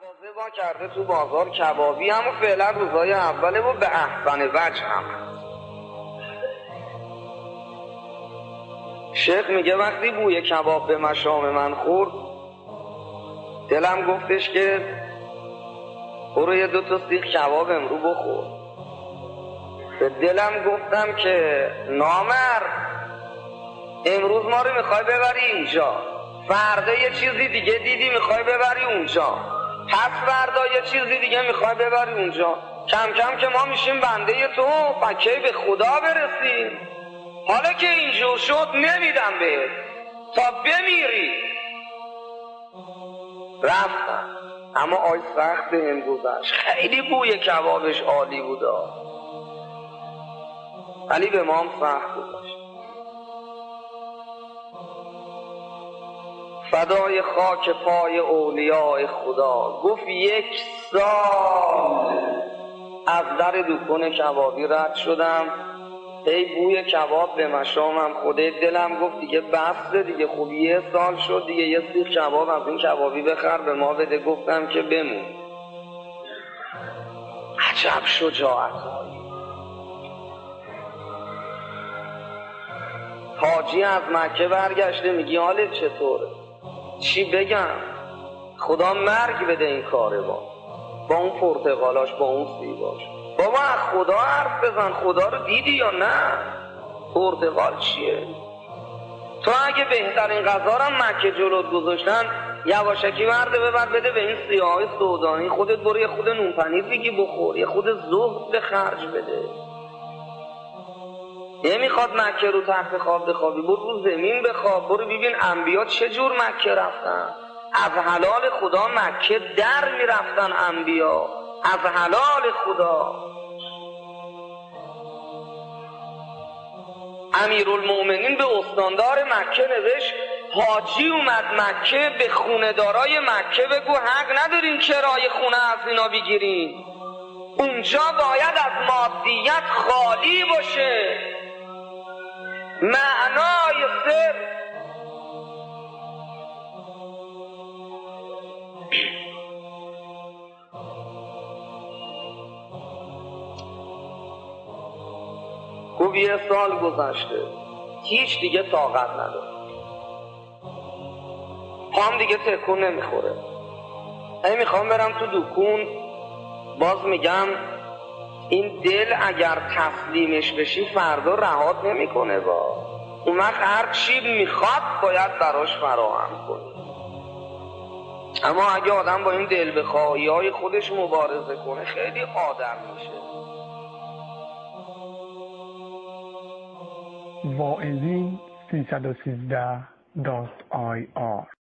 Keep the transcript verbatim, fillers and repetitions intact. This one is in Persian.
مغازه با کرده تو بازار کبابی هم و فعلا روزای اوله و به احسن وجه هم. شیخ میگه وقتی بوی کباب به مشام من خورد دلم گفتش که برو یه دو تا سیخ کباب امرو بخور. به دلم گفتم که نامر امروز ما رو میخوای ببری اینجا، فردا یه چیزی دیگه دیدی میخوای ببری اونجا، پس فردا یه چیزی دیگه میخوای ببری اونجا، کم کم که ما میشیم بنده تو فکی به خدا برسیم. حالا که اینجور شد نمیدم بهت تا بمیری. رفتم اما آی سخت بهم گذشت، خیلی بوی کبابش عالی بودا ولی به ما هم سخت گذشت. فدای خاک پای اولیاء خدا. گفت یک سال از در دکان کبابی رد شدم، ای بوی کباب به مشامم. خودت دلم گفت دیگه بسته دیگه، خوب یه سال شد دیگه، یه سیخ کباب از این کبابی بخر به ما بده. گفتم که بمون. عجب شجاعت. حاجی از مکه برگشته میگی حالت چطوره؟ چی بگم؟ خدا مرگ بده این کاره با با اون پرتقالاش با اون سیباش. بابا خدا حرف بزن، خدا رو دیدی یا نه؟ پرتقال چیه؟ تو اگه بهترین غذا رو مکه جلوت گذاشتن یواشکی ورده ببر بده به این سیاهای سودانی، خودت برو یه خود نون پنیر بگی بخور، یه خود زهد به خرج بده. نمیخواد مکه رو تحت خواب بخوابی، برو رو زمین بخواب، برو ببین انبیا چه جور مکه رفتن. از حلال خدا مکه در میرفتن انبیا، از حلال خدا. امیرالمومنین به استاندار مکه نوشت حاجی اومد مکه، به خونه دارای مکه بگو حق ندارین کرایه خونه از اینا بگیرین، اونجا باید از مادیت خالی باشه. معنای سر خوب یه سال گذشته هیچ دیگه طاقت نداره، پام دیگه تکون نمیخوره. ای میخوام برم تو دکون، باز میگم این دل اگر تسلیمش بشی فردا رهات نمیکنه. با اون وقت هر چی میخواد باید براش فراهم کنی. اما اگه آدم با این دل بخواهی های خودش مبارزه کنه خیلی آدم میشه. واعظین سیصد و سیزده دات آی آر